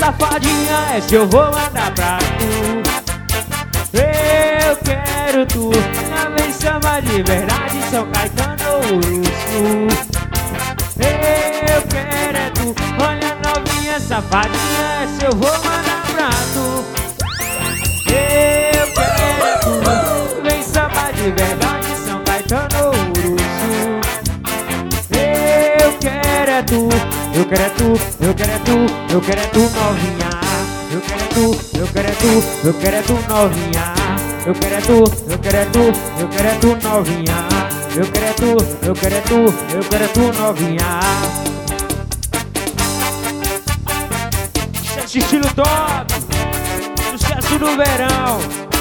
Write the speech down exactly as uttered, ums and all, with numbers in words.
safadinha, essa eu vou mandar pra tu. Eu quero tu, na vem samba de verdade, São Caetano ou Urussu. Eu quero é tu, olha novinha safadinha, essa eu vou mandar pra tu. Eu quero é tu, vem samba de verdade, São Caetano ou Urussu. Eu quero é tu, eu quero é tu, eu quero é tu, eu quero é tu novinha. Eu quero é tu, eu quero é tu, eu quero é tu novinha. Eu quero é tu, eu quero é tu, eu quero é tu novinha. Eu quero é tu, eu quero é tu, eu quero é tu novinha. Sucesso estilo top, sucesso no verão.